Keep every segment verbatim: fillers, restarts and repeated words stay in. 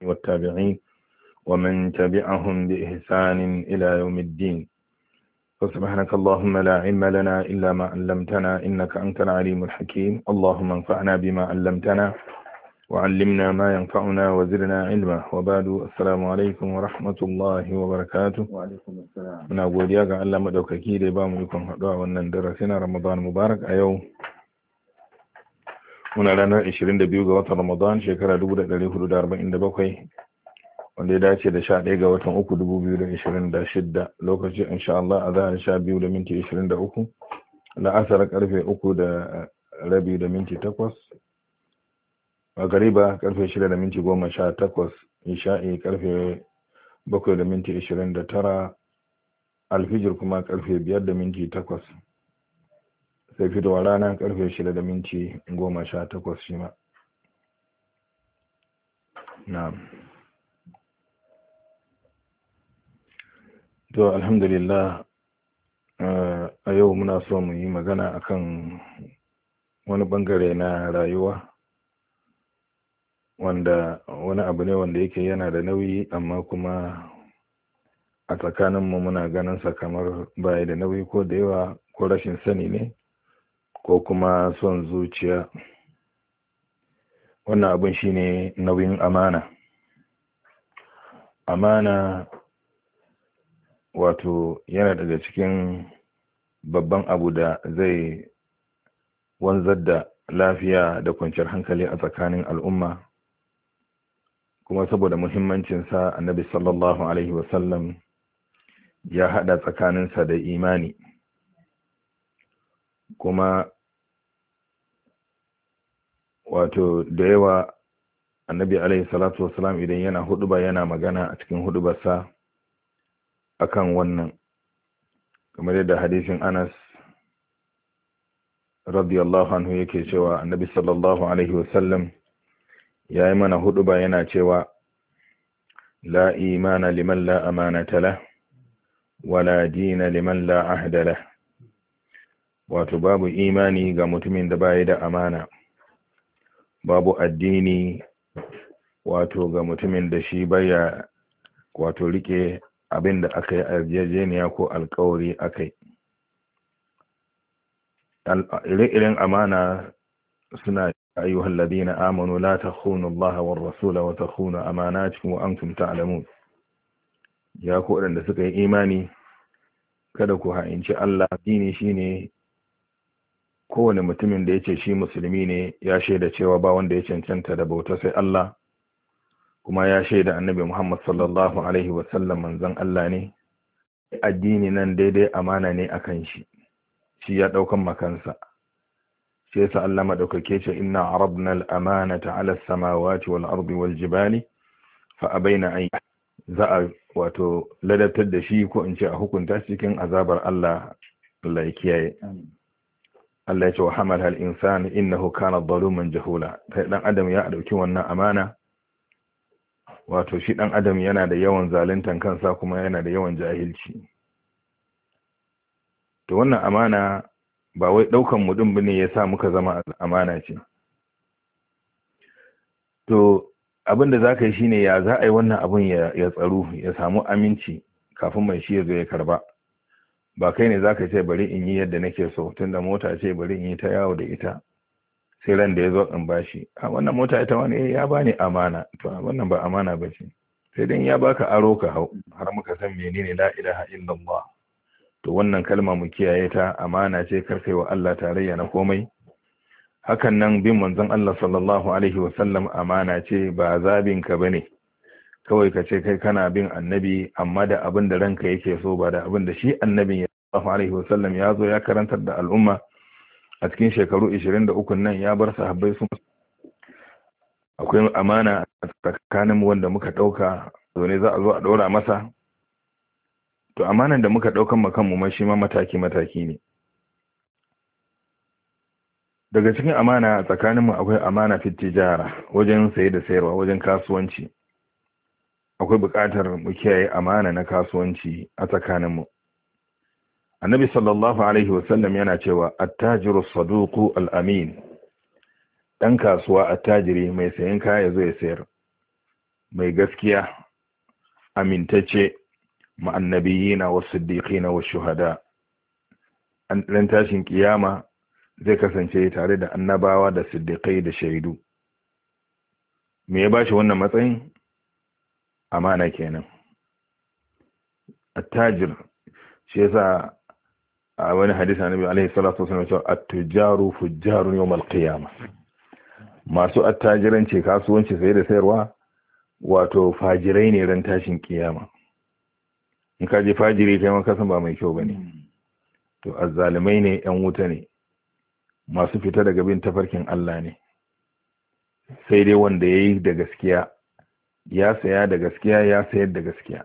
والتابعين ومن تبعهم بإحسان إلى يوم الدين. فسبحانك اللهم لا علم لنا إلا ما علمتنا إنك أنت العليم الحكيم. اللهم انفعنا بما علمتنا وعلمنا ما ينفعنا وزدنا علما. وبعد السلام عليكم ورحمة الله وبركاته. وعليكم السلام. muna godiya ga Allah madaukaki da ya ba mu ikon haɗuwa wannan darasi na Ramadan Mubarak a yau. Muna ranar ashirin da biyu ga watan Ramadan shekara dubu da ɗari hudu da arba'in da bakwai wanda ya dace da sha ɗaya ga watan uku dubu biyu da ashirin da shidda. Lokaci insha Allah a zahar sha biyu da minti ashirin da uku, la'asar karfe uku da rabi da minti takwas, a gariba karfe shida da minti goma sha takwas, isha'i karfe bakwai da minti ashirin da tara, alfijir kuma karfe biyar da minti takwas, sai fitowa rana karfe shida da minti goma sha takwas shi ma. Na'am. To alhamdulillah, a yau muna so mu yi magana akan wani bangare na rayuwa wanda wani abu ne wanda yake yana da nauyi, amma kuma a tsakaninmu muna ganin sa kamar baya da nauyi, ko da yawa ko rashin sani ne ko kuma son zuciya. Wannan abin shine nauyin amana. Amana wato yana daga cikin babban abu da zai wanzar da lafiya da kwanciyar hankali a tsakanin al'umma, kuma saboda muhimmancinsa annabi sallallahu alaihi wasallam ya hada tsakaninsa da imani. Kuma wato da yawa annabi alaihi salatu wasalam idan yana huduba yana magana a cikin hudubarsa akan wannan, kamar yadda hadisin Anas radiyallahu anhu yake cewa annabi sallallahu alaihi wasallam ya yi mana huduba yana cewa la imana liman la amanata lah wala dina liman la ahda lah. Wato babu imani ga mutumin da bai da amana, babu addini wato ga mutumin da shi baya wato rike abin da aka yi yarjejeniya ko alkawari akai. Ire-iren amana suna ayyuhal ladina amanu la takhunu Allah war rasula wa takhunu amanatikum wa antum ta'lamun. Ya ku waɗanda suka yi imani, kada ku ha'inci Allah. Dini shine kowane mutumin da yace shi musulmi ne ya shaida cewa ba wanda ya cancanta da bauta sai Allah, kuma ya shaida annabi Muhammad sallallahu alaihi wasallam manzon Allah ne. Addini nan daidai amana ne akan shi, shi ya daukan makansa. Shi yasa Allah madaukake ce inna arabna al-amanata ala as-samawati wal ardi wal jibali fa abaina an. Za a wato ladatar da shi, ko in ce a hukunta cikin azabar Allah. Allah ya kiyaye. Allah ya ce wa hamal hal insani innahu kana zaluman jahula. Kai dan adam ya dauki wannan amana, wato shi dan adam yana da yawan zaluntan kansa kuma yana da yawan jahilci. To wannan amana ba wai daukan mu din bane yasa muka zama amana ce. To abin da zaka yi shine ya za a yi wannan abun ya ya tsaro, ya samu aminci kafin mai shi ya zo ya karba. Ba kai ne zaka ce bari in yi yadda nake so, tunda mota ce bari in yi ta yawo da ita sai ran da ya zo in bashi. A wannan mota ita wani ya bani amana, to wannan ba amana bace. Sai dan ya baka aro ka hau, har muka san menene la ilaha illallah. To wannan kalma mu kiyaye ta, amana ce, karkai wa Allah tarayya na komai. Hakan nan bin manzon Allah sallallahu alaihi wasallam amana ce, ba zabin ka bane kawai ka ce kai kana bin annabi amma da abin da ranka yake so, ba da abin da shi annabin sallallahu alaihi wasallam ya zo ya karantar da al'umma a cikin shekaru ashirin da uku nan. Ya bar sahabbai sun akwai amana a tsakanin wanda muka dauka, zo ne za a zo a daura masa. To amanan da muka daukan mu kanmu ma shi ma mataki mataki ne. Daga cikin amana a tsakanin mu akwai amana fit tijara, wajen saye da sayarwa, wajen kasuwanci. Akwai buƙatar mu kiyaye amana na kasuwanci a tsakanin mu. Annabi sallallahu alaihi wasallam yana cewa at-tajiru as-saduqu al-amin. Dan kasuwa attajiri mai sayan kaya zai sayar, mai gaskiya amintacce ma'annabiyina wa siddiqina wa shuhada. An ran tashin kiyama zai kasance tare da annabawa da siddiqai da shaidu. Me ya bashi wannan matsayin? Amana kenan. Attajir shi yasa a wani hadisi annabi alaihi salatu wasallam cewa at-tujaru fujjarun yawm al-qiyamah. Masu attajiranci kasuwanci sai da sayarwa wato fajirai ne ran tashin kiyama. In ka je fajiri kai ma kasan ba mai kyau bane. To azzalimai ne, yan wuta ne, masu fita daga bin tafarkin Allah ne. Sai dai wanda yayi da gaskiya, ya saya da gaskiya, ya sayar da gaskiya.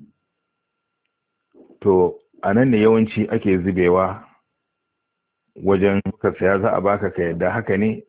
To anan ne yawanci ake zubewa wajen ka saya za a baka ka yadda haka ne,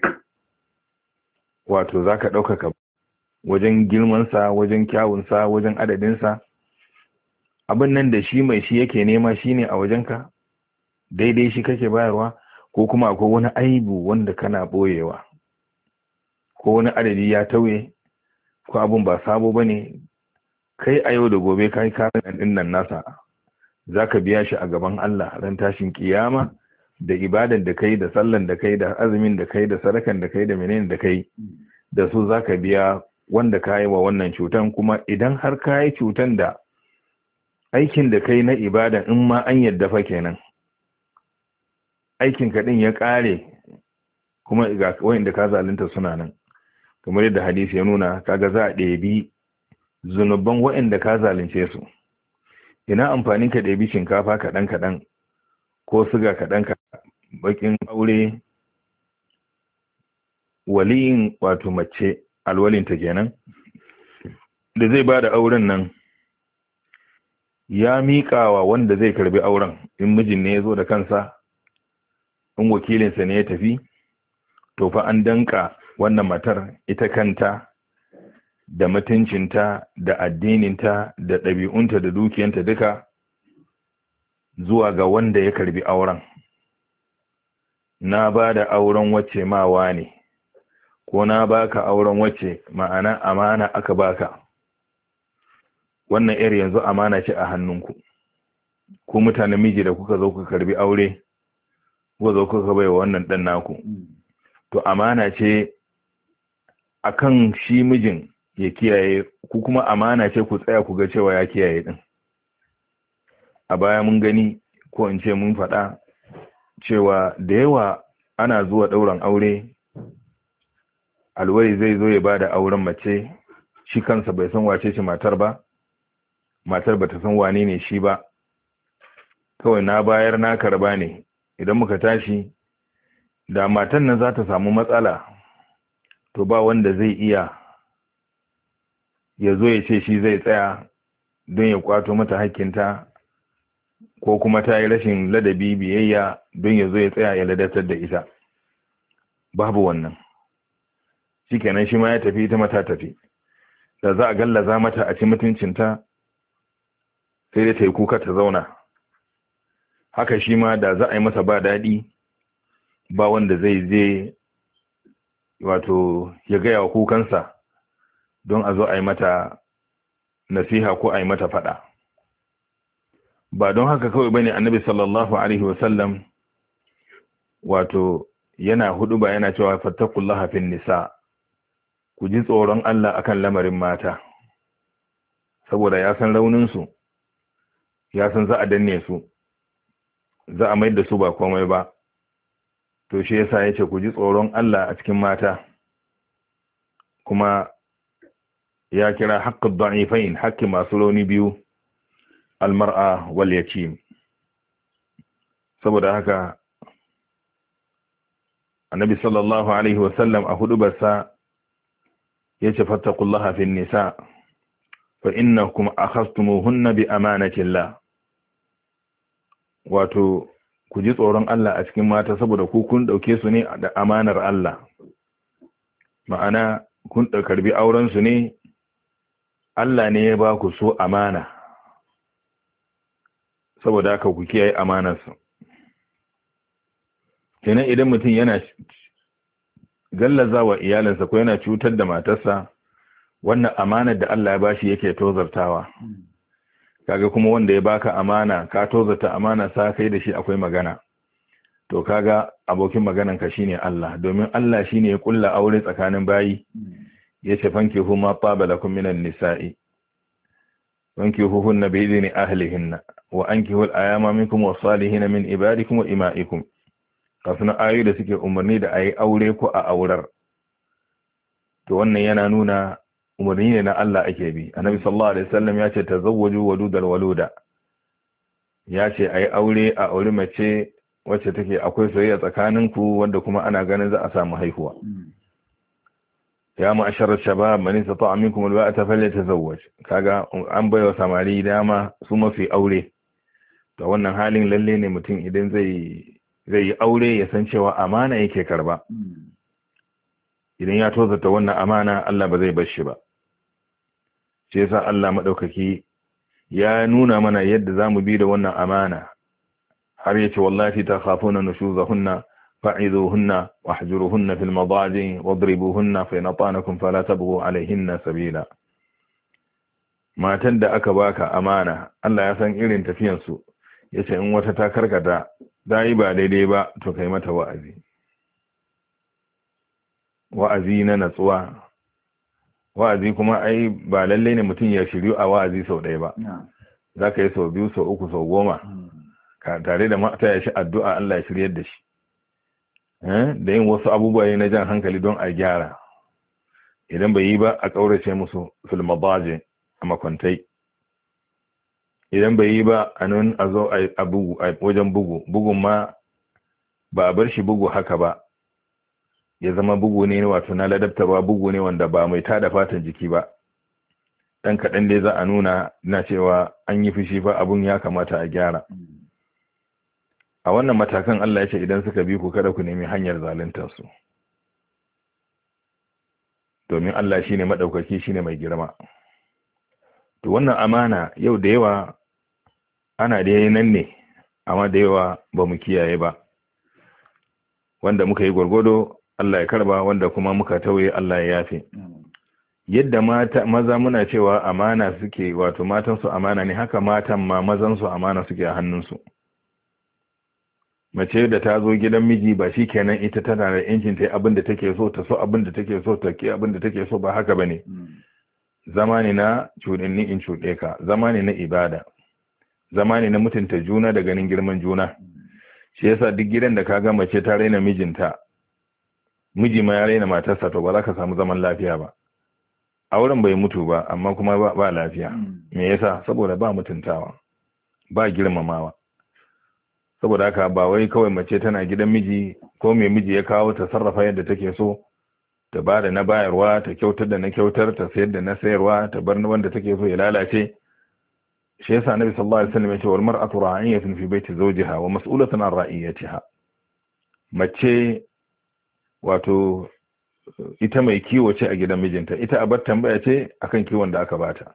wato za ka ɗaukaka wajen girmansa, wajen kyawunsa, wajen adadinsa. Abin nan da shi mai shi yake nema shi ne a wajenka, daidai shi kake bayarwa, ko kuma akwai wani aibu wanda kana ɓoyewa, ko wani adadi ya tauye, ko abin ba sabo ba ne, kai a yau da gobe kai karin ɗin nan nasa, za ka biya shi a gaban Allah ran tashin kiyama da ibadan da kai, da sallan da kai, da azumin da kai, da sadakan da kai, da menene da kai, da su za ka biya wanda ka yi wa wannan cutan. Kuma idan har ka yi cutan da aikin da kai na ibada, in ma an yadda fa kenan aikin kaɗin ya ƙare, kuma ga wanda ka zalunta suna nan, kamar yadda hadisi ya nuna, kaga za a ɗebi zunuban waɗanda ka zalunce su. Ina amfanin ka ɗebi shinkafa kaɗan kaɗan ko siga kaɗan kaɗan, bakin aure, waliyin wato mace alwalinta kenan da zai ba da auren nan, ya miƙawa wanda zai karbi auren, in mijin ne ya zo da kansa, in wakilinsa ne ya tafi, to fa an danka wannan matar ita kanta da mutuncinta da addininta da ɗabi'unta da dukiyanta duka zuwa ga wanda ya karbi auren. Na ba da auren wacce mawa ne, ko na baka auren wacce, ma'ana amana aka baka. Wannan iri yanzu amana ce a hannunku, ku mutanen miji da kuka zo kuka karbi aure, kuka zo kuka bai wa wannan ɗan naku, to amana ce akan shi mijin ya kiyaye, ku kuma amana ce ku tsaya ku ga cewa ya kiyaye din. A baya mun gani, ko in ce mun faɗa cewa da yawa ana zuwa ɗauran aure, alwari zai zo ya bada auren mace, shi kansa bai san wace ce matar ba, matar bata san wane ne shi ba, kawai na bayar na karba ne. Idan muka tashi, da matan nan za ta samu matsala, to ba wanda zai iya ya zo ya ce shi zai tsaya don ya kwato mata hakkinta, ko kuma ta yi rashin ladabi biyayya don ya zo ya tsaya ya ladatar da ita. Babu wannan. Shi kenan shi ma ya tafi, ita mata tafi. Da za a gallaza mata a ci mutuncinta, sai dai ta yi kuka ta zauna. Haka shi ma da za a yi masa ba daɗi, ba wanda zai je wato ya gaya wa kukansa don a zo a yi mata nasiha ko a yi mata faɗa. Ba don haka kawai bane annabi sallallahu alaihi wasallam wato yana hudu ba yana cewa fattakullaha fin nisa, ku ji tsoron Allah akan lamarin mata, saboda ya san rauninsu, ya san za a danne su, za a mai da su ba komai ba. To shi yasa yace ku ji tsoron Allah a cikin mata, kuma ya kira haqqud da'ifain, haƙƙi masu rauni biyu, almar'a wal yatim. Saboda haka annabi sallallahu alaihi wasallam a hudubarsa yace fattaqullaha fin nisa fa innakum akhastumuhunna bi amanatillah. Wato ku ji tsoron Allah a cikin mata, saboda ku kun dauke su ne da amanar Allah, ma'ana kun da karbi auren su ne, Allah ne ya ba ku so amana, saboda haka ku kiyaye amanar su. Kenan idan mutum yana gallaza wa iyalinsa ko yana cutar da matarsa, wannan amanar da Allah ya bashi yake tozartawa, kaga kuma wanda ya baka amana ka tozarta amana sa kai da shi akwai magana, to kaga abokin maganan ka shine Allah, domin Allah shine ya kulla aure tsakanin bayi, yace fankihu ma taba lakum minan nisa'i fankihuhunna bi idni ahlihinna wa ankihu al-ayama minkum was-salihin min ibadikum wa ima'ikum. Kafin ayoyi da suke umarni da ayi aure ko a aurar, to wannan yana nuna umarni ne na Allah ake bi. Annabi sallallahu alaihi wasallam ya ce tazawwaju wadudal waluda, ya ce ayi aure a aure mace wacce take akwai soyayya tsakaninku wanda kuma ana ganin za a samu haihuwa. Ya ma'ashar shabab man istata'a minkum alba'ata falyatazawwaj, kaga an baiwa samari dama su mafi aure. To wannan halin lalle ne mutum idan zai zai yi aure ya san cewa amana yake karba. Idan ya tozata wannan amana Allah ba zai bar shi ba. Sai yasa Allah madaukaki ya nuna mana yadda zamu bi da wannan amana, har yace wallahi takhafuna nushuzahunna fa'izuhunna wahjuruhunna fil madaji wadribuhunna fa in atanakum fala tabghu alayhinna sabila. Matan da aka baka amana Allah ya san irin tafiyan su, yace in wata ta karkata dai ba daidai ba to kai mata wa'azi, wa'azi na natsuwa. Wa'azi kuma ai ba lalle ne mutum ya shiryu a wa'azi sau ɗaya ba, zaka yi sau biyu sau uku sau goma ka tare da mata ya shi addu'a Allah ya shiryar da shi, da yin wasu abubuwa na jan hankali don a gyara. Idan bai yi ba a ƙaurace musu fil madaji a makwantai, idan bai yi ba a nan a zo a bugu a wajen bugu, bugun ma ba a bar shi bugu haka ba, ya zama bugu ne wato na ladabtarwa, bugu ne wanda ba mai tada fatan jiki ba, dan kaɗan dai za a nuna na cewa an yi fushi fa abun ya kamata a gyara. A wannan matakan Allah ya ce idan suka bi ku kada ku nemi hanyar zaluntar su, domin Allah shine madaukaki shine mai girma. To wannan amana yau da yawa ana da yayin nan ne, amma da yawa ba mu kiyaye ba, wanda muka yi gwargwado Allah ya karba, wanda kuma muka tauye Allah ya yafe. Yadda mata maza muna cewa amana suke, wato matan su amana ne, haka matan ma mazan su amana suke a hannun su. Mace da ta zo gidan miji ba shi kenan ita tana da yancin ta yi abin da take so, ta so abin da take so, ta ke abin da take so, ba haka bane. Zama ne na cuɗinni in cuɗe ka, zama ne na ibada, zama ne na mutunta juna da ganin girman juna. Shi yasa duk gidan da ka ga mace ta raina mijinta, miji ma ya raina matarsa, to ba za ka samu zaman lafiya ba. Auren bai mutu ba amma kuma ba, ba lafiya. Me yasa? Saboda ba mutuntawa, ba girmamawa. Saboda haka ba wai kawai mace tana gidan miji ko mai miji ya kawo ta sarrafa yadda take so, ta ba da na bayarwa, ta kyautar da na kyautar, ta sayar da na sayarwa, ta bar wanda take so ya lalace. Shi yasa Annabi sallallahu alaihi wasallam ya ce wal mar'atu ra'iyatun fi baiti zawjiha wa mas'ulatun an ra'iyatiha. Mace wato ita mai kiwo ce a gidan mijinta, ita abar tambaya ce akan kiwon da aka bata.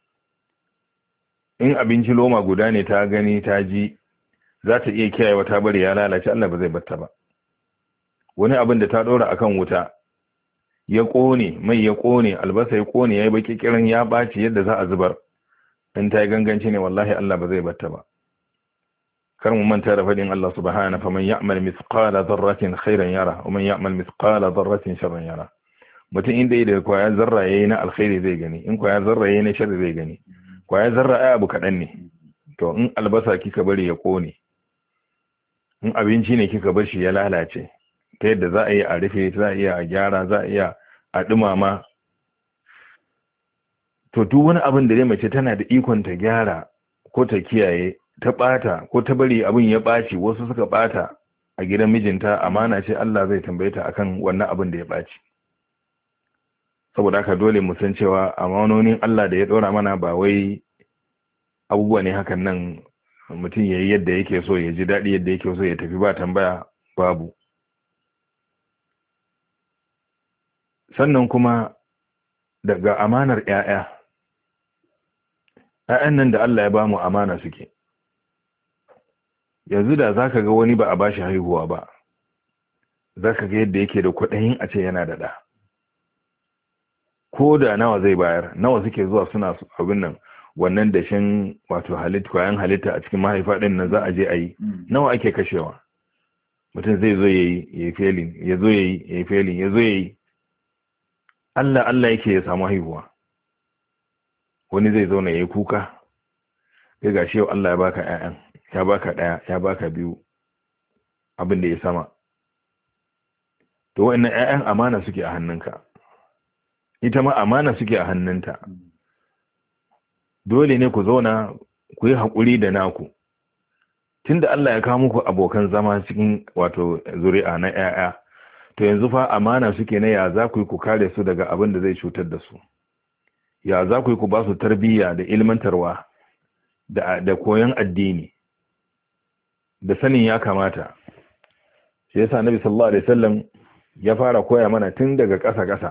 In abinci loma guda ne ta gani ta ji, za ta iya kiyaye wata bari ya lalace, Allah ba zai batta ba. Wani abin da ta dora akan wuta ya kone, mai ya kone, albasa ya kone, yayi baki kiran ya baci yadda za a zubar, in ta yi ganganci ne wallahi Allah ba zai batta ba. Kar mu manta da fadin Allah subhanahu fa man ya'mal mithqala dharratin khairan yara wa man ya'mal mithqala dharratin sharran yara. Mutum inda yi da kwaya zarra yayi na alkhairi zai gani, in kwaya zarra yayi na sharri zai gani. Kwaya zarra ai abu kadan ne, to in albasa kika bari ya kone, in abinci ne kika bar shi ya lalace, ta yadda za a yi a rufe, za a iya a gyara, za a iya a dumama, to duk wani abin da dai mace tana da ikon ta gyara ko ta kiyaye, ta bata ko ta bari abin ya baci, wasu suka bata a gidan mijinta, amana ce Allah zai tambaye ta akan wannan abin da ya baci. Saboda haka dole mu san cewa amanonin Allah da ya dora mana ba wai abubuwa ne hakan nan mutum ya yi yadda yake so, ya ji daɗi yadda yake so, ya tafi ba tambaya, babu. Sannan kuma daga amanar ‘ya'ya, ‘ya'yan nan da Allah ya ba mu amana suke. Yanzu da za ka ga wani ba a ba shi haihuwa ba, za ka ga yadda yake da kwaɗayin a ce yana da ɗa. ko da nawa zai bayar, nawa suke zuwa suna abin nan wannan dashen wato halitta kwayan halitta a cikin mahaifa din nan za a je a yi, nawa ake kashewa. Mutum zai zo yayi yayi failing, ya zo yayi yayi failing, ya zo yayi Allah Allah yake ya samu haihuwa. Wani zai zo na yayi kuka, kai gashi yau Allah ya baka ƴaƴan, ya baka ɗaya, ya baka biyu, abin da ya sama. To wa'annan ƴaƴan amana suke a hannunka, ita ma amana suke a hannunta. Dole ne ku zauna ku yi haƙuri da naku, tunda Allah ya kawo muku abokan zama cikin wato zuri'a na ƴaƴa, to yanzu fa amana suke na ya za ku yi ku kare su daga abin da zai cutar da su, ya za ku yi ku ba su tarbiyya da ilmantarwa da da koyon addini da sanin ya kamata. Shi yasa Nabi sallallahu alaihi wasallam ya fara koya mana tun daga ƙasa-ƙasa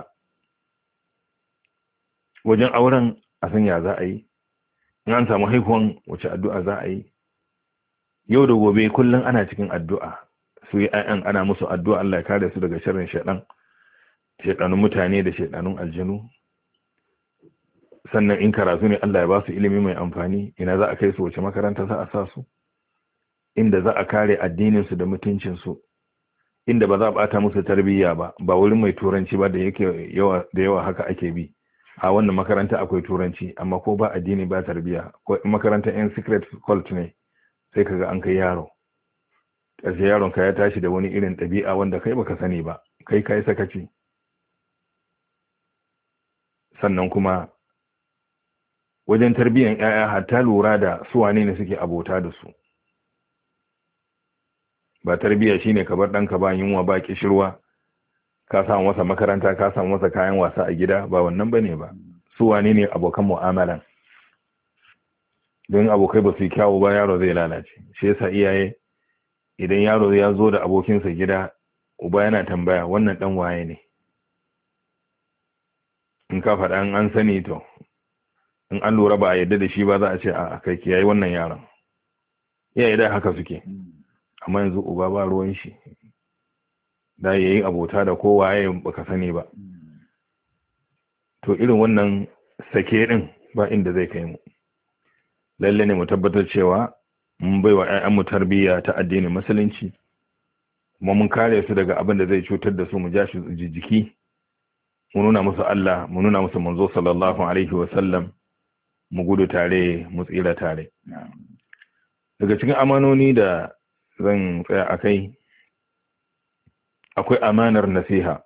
wajen auren, a san ya za a yi, in an samu haihuwan wace addu'a za a yi. Yau da gobe kullum ana cikin addu'a, su yi ayan ana musu addu'a Allah ya kare su daga sharrin shaidan, shaidanun mutane da shaidanun aljanu. Sannan in karatu ne Allah ya ba su ilimi mai amfani, ina za a kai su, wace makaranta za a sa su, inda za a kare addininsu da mutuncinsu, inda ba za a bata musu tarbiyya ba, ba wurin mai turanci ba da yake yawa da yawa haka ake bi. A wannan makaranta akwai turanci amma ko ba addini ba tarbiyya, ko makaranta yan secret cult ne, sai kaga an kai yaro, ƙarshe yaron ka ya tashi da wani irin ɗabi'a wanda kai baka sani ba, kai kai sakaci. Sannan kuma wajen tarbiyyan ƴaƴa hatta lura da su wane ne suke abota da su. Ba tarbiyya shine ka bar ɗanka ba yunwa ba kishirwa, ka samu masa makaranta, ka samu masa kayan wasa a gida, ba wannan bane ba. Su wane ne abokan mu'amalan? Don abokai ba su yi kyawu ba, yaro zai lalace. Shi yasa iyaye idan yaro ya zo da abokinsa gida, uba yana tambaya wannan dan waye ne. In ka faɗa an sani to, in an lura ba a yadda da shi ba za a ce a kai ki yayi wannan yaron. Iyaye da haka suke. Amma yanzu uba ba ruwan shi, da yayi abota da kowa ya baka sani ba. To irin wannan sake din ba inda zai kai mu. Lalle ne mu tabbatar cewa mun baiwa ƴaƴanmu tarbiyya ta addinin musulunci, kuma mun kare su daga abin da zai cutar da su, mu ja shi jiki, mu nuna musu Allah, mu nuna musu manzo sallallahu alaihi wa sallam, mu gudu tare, mu tsira tare. Daga cikin amanoni da zan tsaya a kai, akwai amanar nasiha.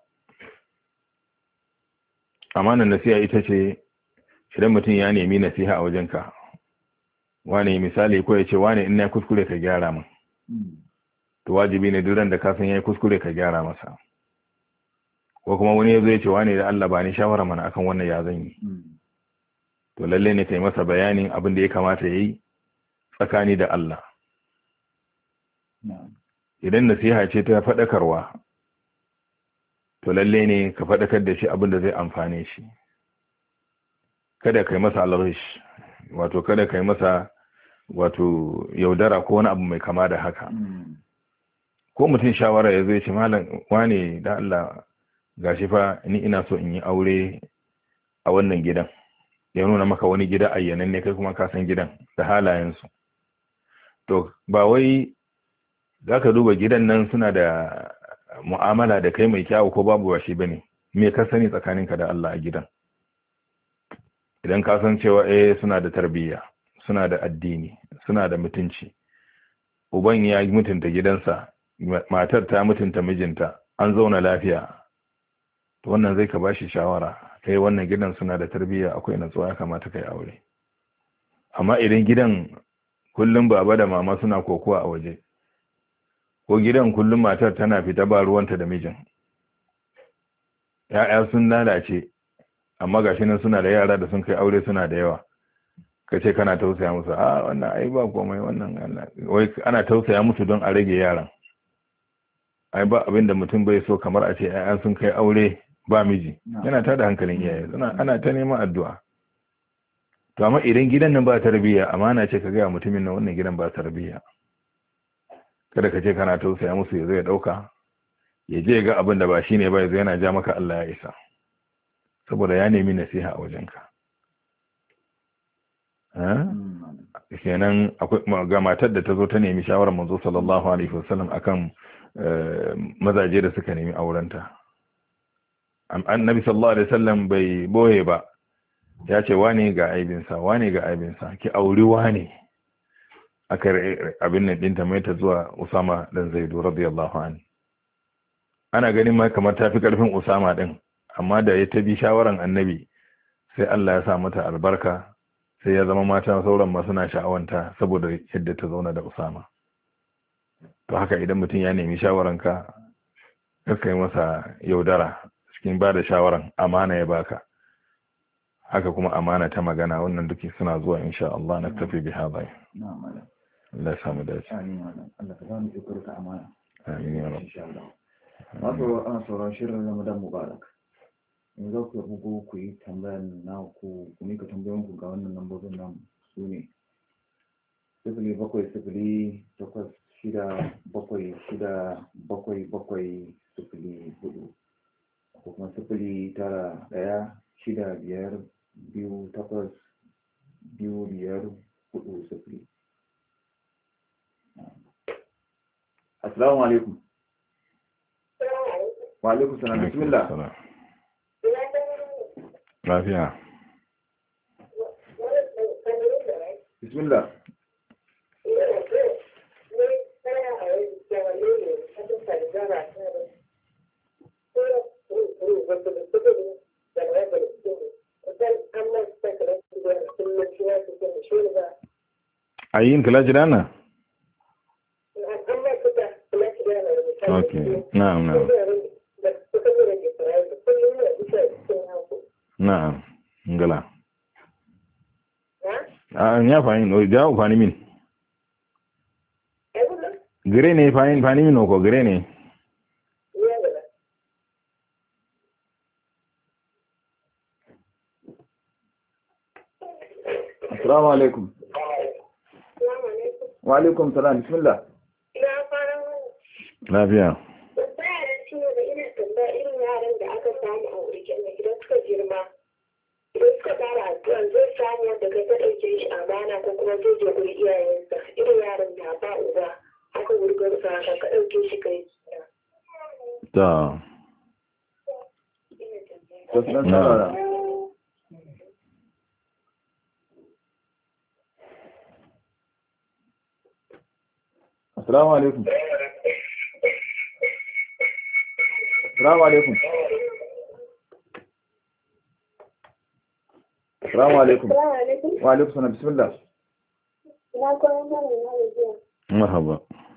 Amanar nasiha ita ce idan mutum ya nemi nasiha a wajenka, wane misali ko ya ce wane in na kuskure ka gyara min, to wajibi ne duk da ka san yayi kuskure ka gyara masa. Ko kuma wani yazo ya ce wane da Allah ba ni shawara mana akan wannan ya zan yi, to lalle ne kai masa bayanin abin da ya kamata yayi tsakani da Allah. Idan nasiha ce ta faɗakarwa, to lalle ne ka faɗakar da shi abin da zai amfane shi. Kada kai masa alghish, wato kada kai masa wato yaudara ko wani abu mai kama da haka. Ko mutum shawara ya zai ce malam wane da Allah gashi fa ni ina so in yi aure a wannan gidan, ya nuna maka wani gida ayyanan ne, kai kuma ka san gidan da halayensu. To ba wai za ka duba gidan nan suna da mu'amala da kai mai kyawu ko babu, ba shi bane, me ka sani tsakaninka da Allah a gidan. Idan ka san cewa eh suna da tarbiyya, suna da addini, suna da mutunci, uban ya mutunta gidansa, matar ta mutunta mijinta, an zauna lafiya, to wannan zai ka bashi shawara, kai wannan gidan suna da tarbiyya, akwai natsuwa, ya kamata kai aure. Amma idan gidan kullum baba da mama suna kokowa a waje, ko gidan kullum matar tana fita ba ruwanta da mijin, ya'ya sun lalace, amma gashi nan suna da yara da sun kai aure suna da yawa, kace kana tausaya musu, a wannan ai ba komai, wannan wai ana tausaya musu don a rage yaran. Ai ba abinda mutum bai so kamar a ce ya'ya sun kai aure ba miji, yana tada hankalin iyaye, suna ana ta neman addu'a. To amma idan gidan nan ba tarbiyya, amana ce ka ga mutumin nan wannan gidan ba tarbiyya. Kada ka ce kana tausaya musu, ya zo ya dauka ya je ga abin da ba shine ba, ya zo yana ja maka Allah ya isa. saboda ya nemi nasiha a wajenka. Kenan akwai ga matar da ta zo ta nemi shawarar manzo sallallahu alaihi wasallam akan mazaje da suka nemi aurenta. Annabi sallallahu alaihi wasallam bai boye ba, ya ce wane ga aibinsa wane ga aibinsa, ki auri wane. Aka abin nan dinta mai ta zuwa Usama dan Zaidu radiyallahu anhu. Ana ganin ma kamar tafi karfin Usama din, amma da ya tabi shawaran Annabi sai Allah ya sa mata albarka, sai ya zama mata sauran ma suna sha'awanta saboda yadda ta zauna da Usama. To haka idan mutum ya nemi shawaranka, ka kai masa yaudara cikin ba da shawaran, amana ya baka. Haka kuma amana ta magana, wannan duki suna zuwa insha Allah. Na tafi bi hada. Na'am. Allah ya samu dace. Amin. Allah ka bani ikon ka amana. Amin ya rabbi. Insha Allah. Wato an sauran shirin Ramadan Mubarak. In za ku bugu ku yi tambayar na ku ku mika tambayoyin ku ga wannan lambobin nan su ne sifili bakwai sifili takwas shida bakwai shida bakwai bakwai sifili hudu ko kuma sifili tara ɗaya shida biyar biyu takwas biyu biyar hudu sifili. Assalamu alaikum. Wa alaikum salam. Bismillah. Lafiya. Bismillah. A yin kila jidana? Okay, na'am na'am. Na'am, ngala. Ah, nya fahim, o jawo fani min. Gire ne fahim fani min ko gire ne? Assalamu alaikum. Wa alaikum salam, bismillah. Lafiya. Da. Assalamu alaikum. Assalamu alaikum. Assalamu alaikum. Wa alaikum salam. Bismillah. Ina kwana mana na gajiya. Marhaba.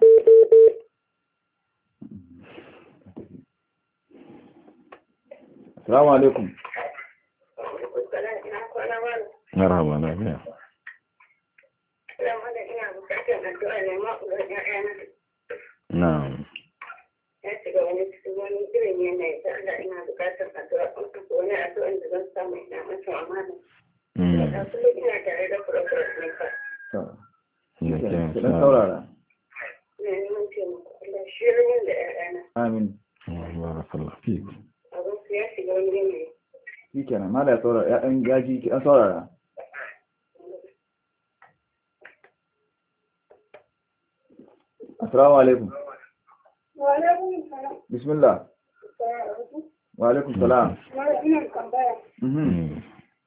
Assalamu alaikum. Marhaba, lafiya. Na'am. Ya shiga wani cikin wani irin yanayi da Allah ina bukatar addu'a ko wani addu'a da zan samu ina masa amana. Da kullum ina tare da program ne fa. To. Ne ke saurara. Ne mun ce muku Allah shirin da ƴaƴana. Amin. Barakallahu fik. Abin ya shiga wani yanayi. Shikenan, ma da saurara ya dan gaji ki an saurara. Assalamu alaikum. Wa alaikum salam. Bismillah. Wa alaikum salam. Ina tambaya. Mhm.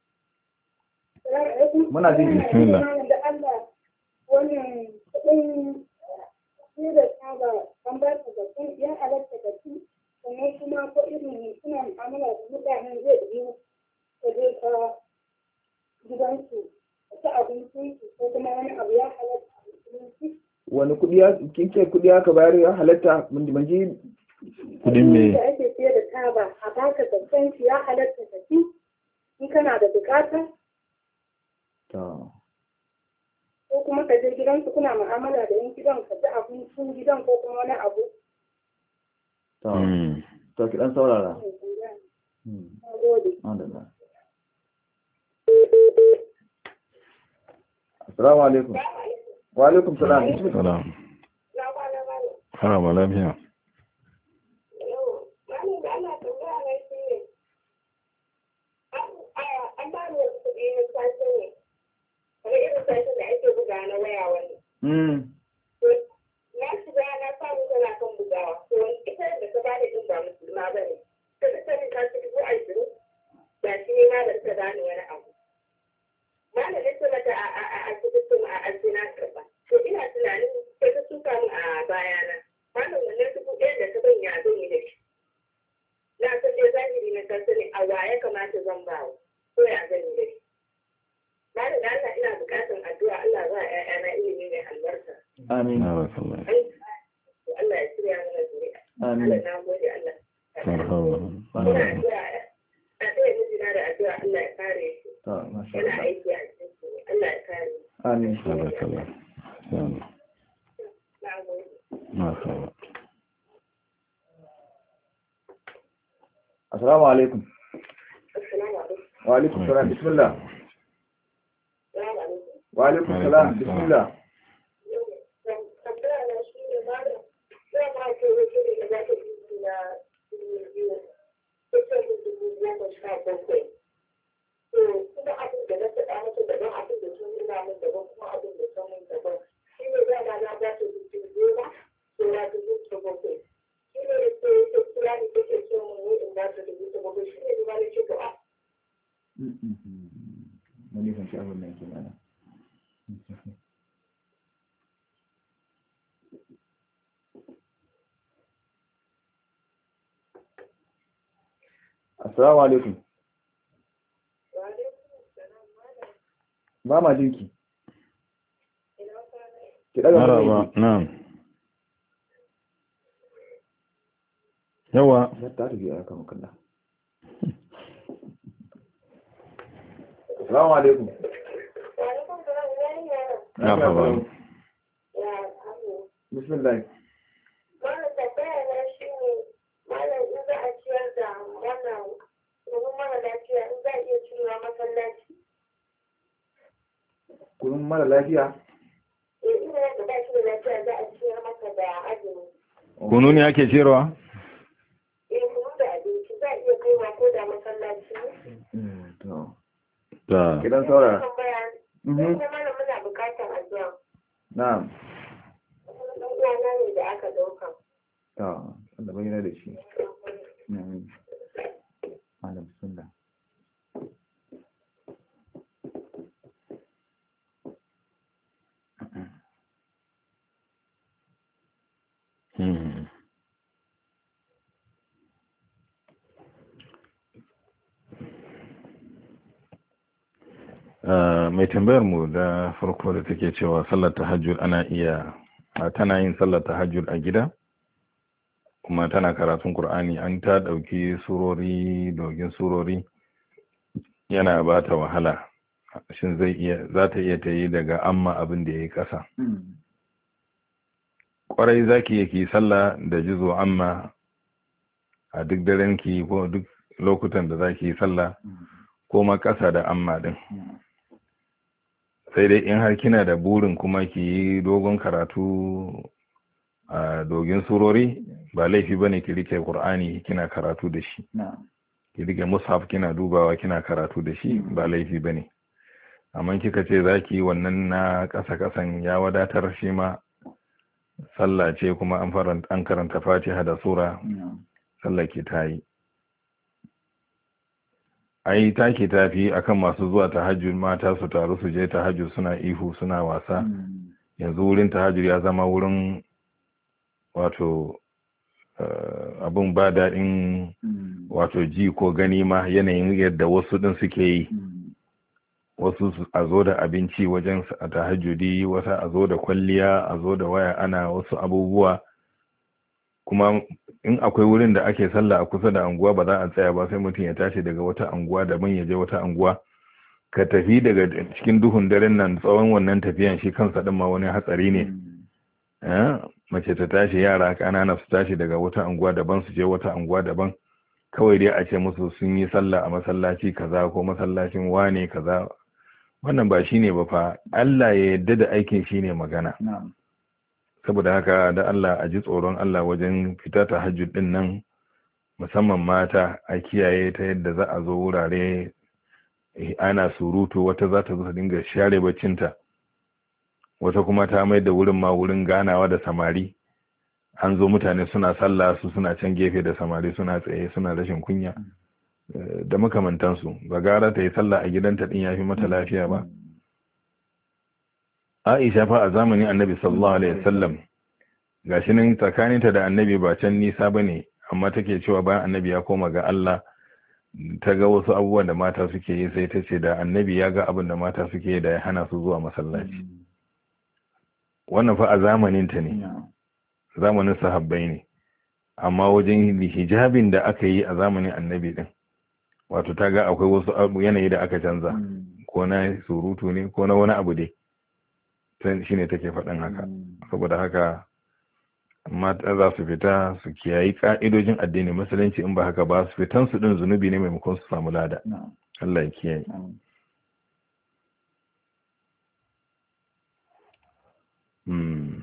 Muna jin bismillah. Da Allah wannan kudin shi da tsaba an ba ta da kun ya halatta da shi kuma kuma ko irin suna mu'amala da mutanen zai yi ko dai ka gidansu ta abinci ko kuma wani abu ya halatta a musulunci. Wani kudi ya kince kudi aka bayar ya halatta mun ban ji kudin me da ake sayar da taba a baka da shi ya halatta da shi in kana da bukata to ko kuma ka je gidansu kuna mu'amala da yan gidan ka ci abincin gidan ko kuma wani abu to to ki dan saurara hmm alhamdulillah. Assalamu alaikum. Wa alaikum salam. Salam. Harama lafiya. mm na shiga na samu tana kan bugawa to ita da ta bada din ba musulma ba ne ta da sanin ta ci dubu ashirin ga shi ne ma da ta gane wani abu malamin ta mata a a a asibitin a asina karba to ina tunanin sai ta suka min a bayana malam wannan dubu ɗaya da ta ban ya zan yi da shi na san dai zahiri na san sani a wa ya kamata zan ba wa ko ya zan yi da shi malam da Allah ina buƙatar addu'a Allah za a ƴaƴana ilimi mai albarka amin barakallahu Allah ya shirya mana zuri'a amin Allah na gode Allah marhaba ina addu'a a tsaye mijina da addu'a Allah ya kare shi to masha yana Allah aiki a cikin su Allah ya kare shi amin barakallahu na gode marhaba assalamu alaikum assalamu alaikum wa alaikum salam bismillah assalamu alaikum wa alaikum salam bismillah tambaya na shi ne malam zai ma ke wajen da za ta yi na biyu kusan dubu goma sha bakwai to kuma abin da na faɗa mata daban abin da sun nuna min daban kuma abin da sun min daban shi ne dama na ba ta dubu goma to na dubu ta bakwai shi ne da ke ta kira ni take ce mun ne in ba ta dubu ta bakwai shi ne ma na ce to a wani kan shi abin nan ke mana assalamu alaikum ba ma jinki ki daga marhaba mai na'am yawa ta tafi a kan kalla assalamu alaikum marhaba bismillah Malam tambaya na shi ne, malam in za a ciyar da wannan domin mara lafiya in za a iya cirewa masallaci. kunun mara lafiya Eh ina yadda ba shi da lafiya za a ciyar masa da azumi. kunu ne ake cewa Eh kuma da abinci za a iya kaiwa ko da masallaci. to ta kidan saurara Tambaya, Mhm. sai kuma malam muna buƙatar addu'a. na'am Wani ɗan uwana ne da aka ɗauka. to Allah bayyana da shi amin malam sunna Hmm. Uh, mai tambayar mu da farko da take cewa sallar tahajjud ana iya uh, tana yin sallar tahajjud a gida kuma tana karatun Qur'ani an ta dauki surori dogin surori yana ba ta wahala shin zai iya za ta iya ta yi daga amma abin da yayi kasa kwarai zaki yake sallah da jizo amma a duk daren ki ko duk lokutan da zaki yi sallah ko ma kasa da amma din sai dai in har kina da burin kuma ki yi dogon karatu a dogin surori ba laifi bane ki rike Qur'ani kina karatu da shi ki rike mushaf kina dubawa kina karatu da shi ba laifi bane amma kika ce zaki wannan na kasa kasan ya wadatar shi ma sallah ce kuma an faranta an karanta Fatiha da sura sallah ki tayi ai take tafi akan masu zuwa tahajjud mata su taru su je tahajjud suna ihu suna wasa yanzu wurin tahajjud ya zama wurin wato uh, abun ba daɗin wato ji ko gani ma yanayin yadda wasu din suke yi wasu a zo da abinci wajen a tahajjudi wata a zo da kwalliya a zo da waya ana wasu abubuwa kuma in akwai wurin da ake sallah a kusa da anguwa ba za a tsaya ba sai mutum ya tashi daga wata anguwa daban ya je wata anguwa ka tafi daga cikin duhun daren nan tsawon wannan tafiyan shi kansa din ma wani hatsari ne mace ta tashi yara kanana su tashi daga wata anguwa daban su je wata anguwa daban kawai dai a ce musu sun yi sallah a masallaci kaza ko masallacin wane kaza wannan ba shine ba fa Allah ya yarda da aikin shine magana saboda haka da Allah a ji tsoron Allah wajen fita tahajjud din nan musamman mata a kiyaye ta yadda za a zo wurare ana surutu wata za ta zo ta dinga share baccinta wata kuma ta mai da wurin ma wurin ganawa da samari, an zo mutane suna sallah su suna can gefe da samari suna tsaye suna rashin kunya da makamantansu. Ba gara ta yi sallah a gidanta din yafi mata lafiya ba. Aisha fa a zamanin Annabi sallallahu alaihi wasallam gashi nan tsakaninta da Annabi ba can nisa bane, amma take cewa bayan Annabi ya koma ga Allah ta ga wasu abubuwan da mata suke yi, sai ta ce da Annabi ya ga abin da mata suke yi da ya hana su zuwa masallaci. Wannan fa a zamanin ta ne, zamanin sahabbai ne, amma wajen hijabin da aka yi a zamanin Annabi din, wato ta ga akwai wasu yanayi da aka canza, ko na surutu ne ko na wani abu dai, shi ne take faɗin haka. Saboda haka mata za su fita su kiyayi ka'idojin addinin musulunci, in ba haka ba su fitan su din zunubi ne maimakon su samu lada. Allah ya kiyaye. Hmm.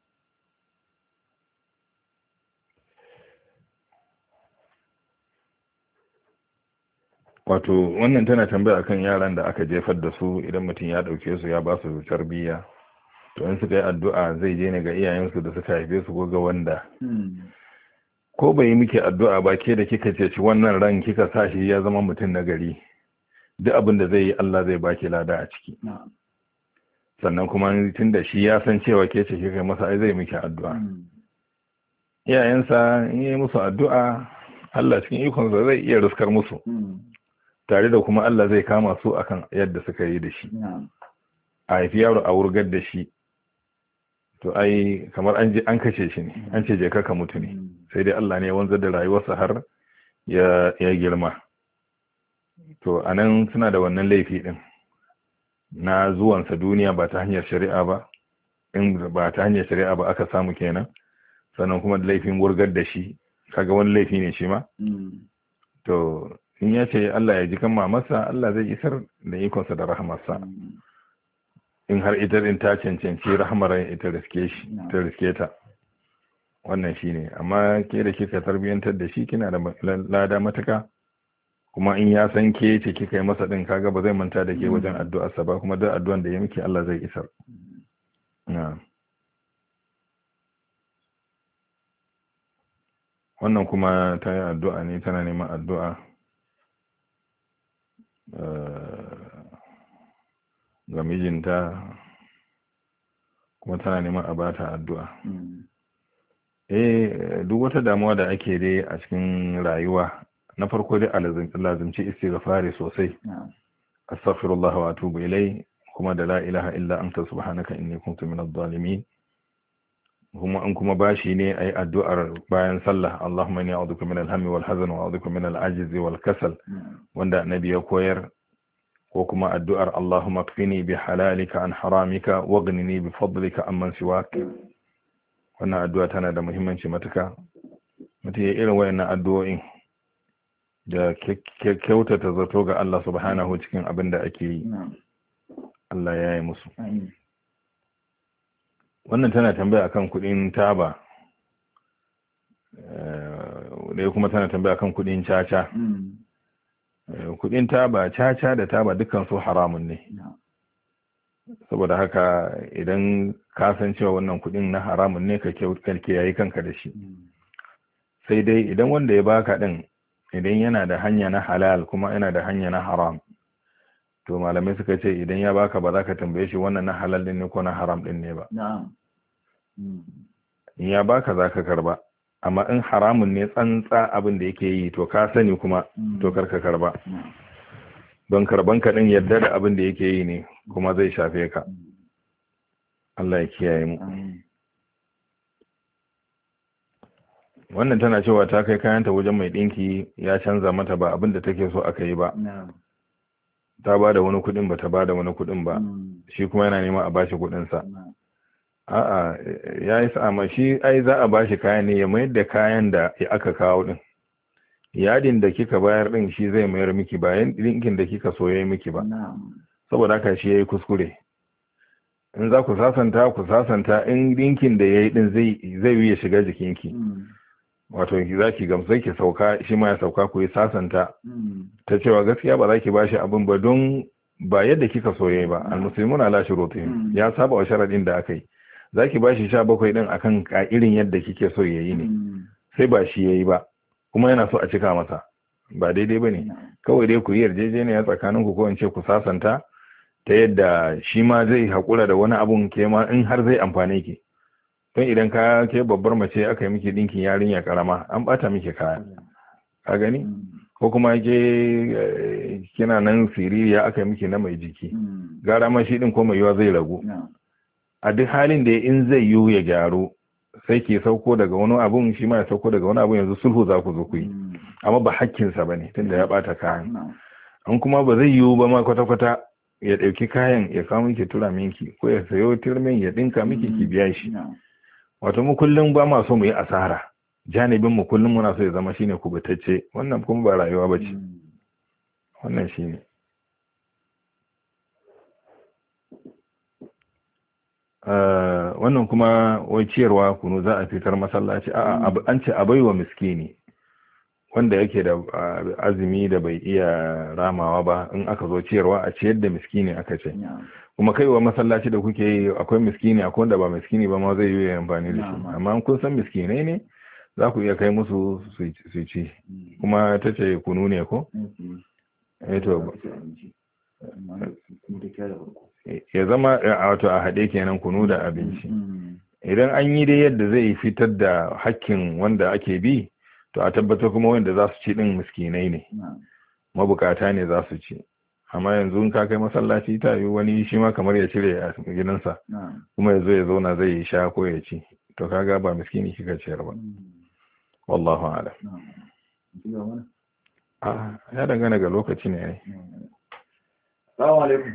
Wato wannan tana tambaya akan yaran da aka jefar da su, idan mutum ya dauke su ya ba su tarbiyya, to in suka yi addu'a zai je ne ga iyayensu da suka haife su ko ga wanda ko bai yi miki addu'a ba, ke da kika ce ci wannan ran kika sa shi ya zama mutum na gari, duk abin da zai yi Allah zai baki lada a ciki. Sannan kuma tun da shi ya san cewa ke ce kika masa, ai zai miki addu'a. Iyayensa in yi musu addu'a, Allah cikin ikonsa zai iya riskar musu, tare da kuma Allah zai kama su akan yadda suka yi da shi. A haifi yaro a wurgar da shi, to ai kamar an an kashe shi ne, an ce je ka mutu ne, sai dai Allah ne ya wanzar da rayuwarsa har ya ya girma. To anan suna da wannan laifi din na zuwansa duniya ba ta hanyar shari'a ba, in ba ta hanyar shari'a ba aka samu kenan. Sannan kuma da laifin wurgar da shi, kaga wani laifi ne shi ma. To in ya ce Allah ya ji kan mamarsa, Allah zai isar da ikonsa da rahamarsa, in har ita din ta cancanci rahamar ita riske shi ta riske ta. Wannan shine, amma ke da kika tarbiyantar da shi kina da lada matuka, kuma in ya san ke ce kika yi masa din, kaga ba zai manta da ke wajen addu'arsa ba, kuma duk addu'an da ya miki Allah zai isar. Na wannan kuma ta yi addu'a ne, tana neman addu'a ga mijinta, kuma tana neman a bata addu'a. Eh, duk wata damuwa da ake dai a cikin rayuwa, na farko dai lazimci istighfari sosai, astaghfirullah wa atubu ilai, kuma da la ilaha illa anta subhanaka inni kuntu minadh dhalimin. kuma an kuma bashi ne ayi addu'ar bayan sallah, Allahumma inni a'udhuka min al-hammi wal hazan wa a'udhuka min al-ajzi wal kasal, wanda annabi ya koyar, ko kuma addu'ar Allahumma kfini bi halalika an haramika waghnini bi fadlika amman siwak. Wannan addu'a tana da muhimmanci matuka, mutum ya irin wayannan addu'o'in da kyautata zato ga Allah subhanahu cikin abin da ake yi, Allah ya yi musu. Wannan tana tambaya akan kudin taba, da kuma tana tambaya akan kudin caca. Kudin taba, caca da taba dukkan su haramun ne, saboda haka idan ka san cewa wannan kudin na haramun ne, ka kyautarke yayi kanka da shi. Sai dai idan wanda ya baka din, idan yana da hanya na halal kuma yana da hanya na haram, to malamai suka ce idan ya baka ba za ka tambaye shi wannan na halal din ne ko na haram din ne ba. In ya baka za ka karba, amma in haramun ne tsantsa abin da yake yi, to ka sani kuma to karka karba, don karban ka din yadda da abin da yake yi ne, kuma zai shafe ka. Allah ya kiyaye mu. Wannan tana cewa ta kai kayanta wajen mai dinki, ya canza mata ba abin da take so aka yi ba, ta ba da wani kudin ba ta ba da wani kudin ba, shi kuma yana nema a bashi kudinsa. A'a, ya yi sa'ama, shi ai za a bashi kayan ne ya mayar da kayan da aka kawo din, yadin da kika bayar din shi zai mayar miki, bayan dinkin da kika so yayi miki ba. Saboda haka shi yayi kuskure. In za ku sasanta ku sasanta, in dinkin da yayi din zai zai yi shiga jikinki, wato za ki gamsai ki sauka, shi ma ya sauka, ku yi sasanta ta cewa gaskiya ba za ki bashi abin ba, don ba yadda kika so yayi ba almuslimuna ala shurutihim ya saba wa sharadin da aka yi zaki bashi sha bakwai din akan ka irin yadda kike so yayi ne sai ba shi yayi ba kuma yana so a cika masa ba daidai bane kawai dai ku yi yarjejeniya tsakanin ku ko in ce ku sasanta ta yadda shi ma zai hakura da wani abun ke ma in har zai amfane ki don idan ka ke babbar mace aka yi miki dinkin yarinya karama an bata miki kaya ka gani ko kuma ke kina nan siririya aka yi miki na mai jiki gara ma shi din ko mai yiwa zai ragu a duk halin da in zai yiwu ya gyaru sai ke sauko daga wani abun shi ma ya sauko daga wani abun yanzu sulhu za ku zo ku yi amma ba hakkinsa ba ne tunda ya bata kayan an kuma ba zai yiwu ba ma kwata-kwata ya ɗauki kayan ya kawo miki tura minki ko ya sayo turmin ya ɗinka miki ki biya shi wato mu kullum ba ma so mu yi asara janibin mu kullum muna so ya zama shine kubutacce wannan kuma ba rayuwa ba ce wannan shine Uh, wannan kuma wai ciyarwa kunu za a fitar masallaci a an ce a baiwa miskini wanda yake da uh, azumi da bai iya ramawa ba in aka zo ciyarwa a ciyar da miskini aka ce kuma kaiwa masallaci da kuke yi akwai miskini akwai wanda ba miskini ba ma zai yi amfani da shi amma kun san miskinai ne za ku iya kai musu su ci kuma ta ce kunu ne ko? eh to ya zama wato a haɗe kenan kunu da abinci idan an yi dai yadda zai fitar da hakkin wanda ake bi to a tabbatar kuma wanda za su ci din miskinai ne mabukata ne za su ci amma yanzu in ka kai masallaci ta yi wani shi ma kamar ya cire a gidansa kuma ya zo ya zauna zai yi sha ko ya ci to kaga ba miskini kika ciyar ba wallahu a'lam a ya dangana ga lokaci ne assalamu alaikum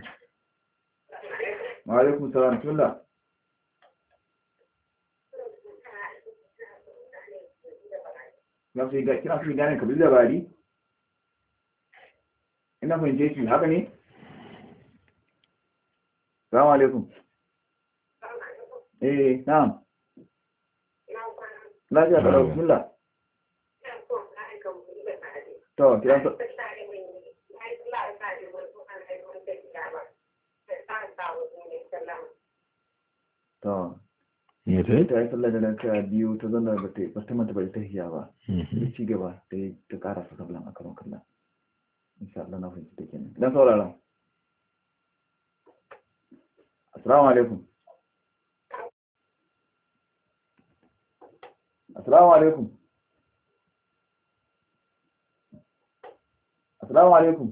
wa alaikum salam tullah na fi ga kina fi ganin kabil da bari ina fahimce ki haka ne assalamu alaikum eh na'am lafiya da bismillah to kiran to to me ta ta yi sallar da lafiya biyu ta zana ba ta ba ta mata bai ta hiya ba ta ci gaba ta yi ta ƙara sa kablan a karon kallon insha Allah na fahimci take ne dan sauraron assalamu alaikum assalamu alaikum assalamu alaikum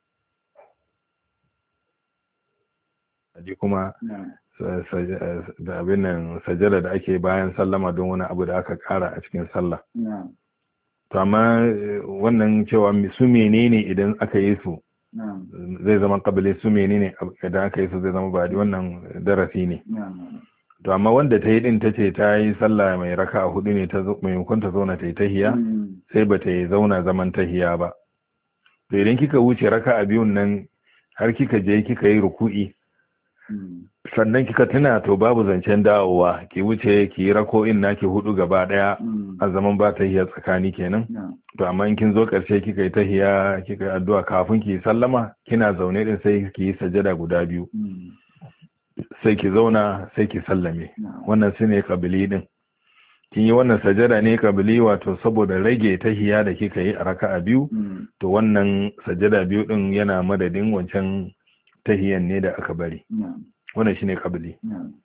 ji kuma da abin nan sajada da ake bayan sallama don wani abu da aka kara a cikin sallah to amma wannan cewa su menene idan aka yi su zai zama kabile su menene idan aka yi su zai zama badi wannan darasi ne to amma wanda ta yi din ta ce ta yi sallah mai raka a hudu ne ta maimakon ta zauna ta yi tahiya sai ba ta yi zauna zaman tahiya ba to idan kika wuce raka a biyun nan har kika je kika yi ruku'i sannan kika tuna to babu zancen dawowa ki wuce ki yi rako'in naki hudu gaba daya a zaman ba tahiya tsakani kenan to amma in kin zo karshe kika yi tahiya kika yi addu'a kafin ki sallama kina zaune din sai ki yi sajada guda biyu sai ki zauna sai ki sallame wannan shine kabili din kin yi wannan sajada ne kabili wato saboda rage tahiya da kika yi a raka'a biyu to wannan sajada biyu din yana madadin wancan tahiyan ne da aka bari wannan shine kabili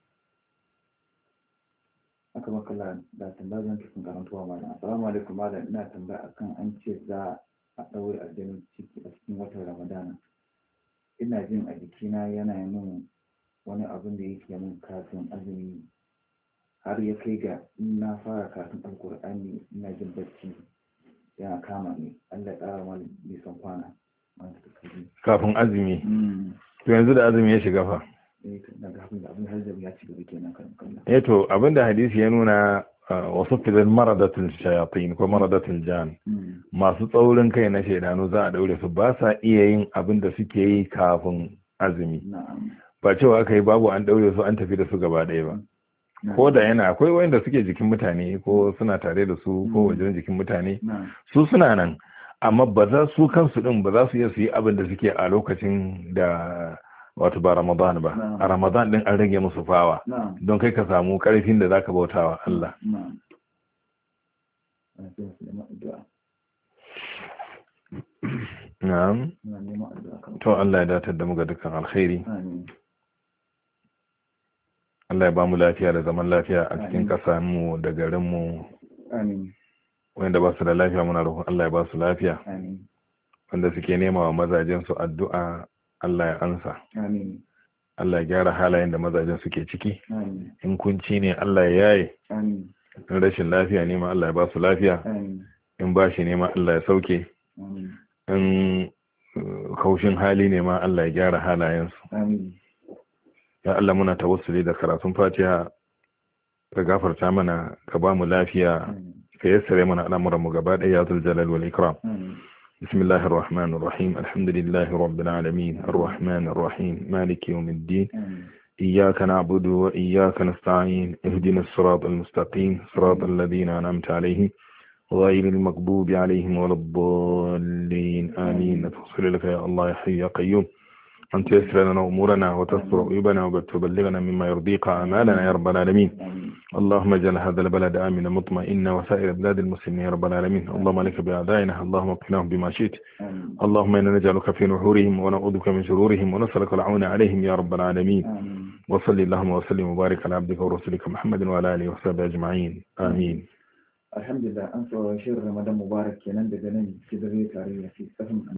aka makala da tambaya zan cikin karantuwa malam assalamu alaikum malam ina tambaya akan an ce za a daure aljinin ciki a cikin watan ramadana ina jin a jikina yana min wani abin da yake min kafin azumi har ya kai ga in na fara karatun alkur'ani ina jin bacci yana kama ni Allah ya ƙara mana nisan kwana kafin azumi to yanzu da azumi ya shiga fa eh to abinda hadisi ya nuna wasu filan maradatul shayatin ko maradatul jan masu tsaurin kai na shaidanu za a daure su ba sa iya yin abin da suke yi kafin azumi ba cewa aka yi babu an daure su an tafi da su gaba ɗaya ba ko da yana akwai wanda suke jikin mutane ko suna tare da su ko wajen jikin mutane su suna nan amma ba za su kansu din ba za su iya su yi abin da suke a lokacin da wato ba Ramadan ba a Ramadan din an rage musu fawa don kai ka samu karfin da zaka bautawa Allah na'am to Allah ya datar da mu ga dukkan alkhairi Allah ya ba mu lafiya da zaman lafiya a cikin ƙasar mu da garin mu amin wanda ba su da lafiya muna roƙon Allah ya ba su lafiya amin wanda suke nema wa mazajen su addu'a Allah ya ansa amin Allah ya gyara halayen da mazajen suke ciki amin in kunci ne Allah ya yaye amin in rashin lafiya ne ma Allah ya ba su lafiya amin in bashi ne ma Allah ya sauke amin in kaushin hali ne ma Allah ya gyara halayensu amin ya Allah muna tawassuli da karatun Fatiha ka gafarta mana ka ba mu lafiya ka yassare mana al'amuran mu gaba ɗaya ya zul jalal wal ikram bismillahir rahmanir rahim alhamdulillahi rabbil alamin arrahmanir rahim maliki yawmiddin iyyaka na'budu wa iyyaka nasta'in ihdinas siratal mustaqim siratal ladzina an'amta alaihim غير المغضوب عليهم ولا الضالين آمين نتوسل لك يا الله يا حي يا قيوم أن تيسر لنا أمورنا وتستر عيوبنا وتبلغنا مما يرضيك أعمالنا يا رب العالمين اللهم اجعل هذا البلد آمنا مطمئنا وسائر بلاد المسلمين يا رب العالمين اللهم عليك بأعدائنا اللهم اقناهم بما شئت اللهم إنا نجعلك في نحورهم ونعوذ بك من شرورهم ونسألك العون عليهم يا رب العالمين وصلي اللهم وسلم وبارك على عبدك ورسولك محمد وعلى آله وصحبه أجمعين آمين. Alhamdulillah an saurari shirin Ramadan Mubarak kenan daga nan gidan tarayya fi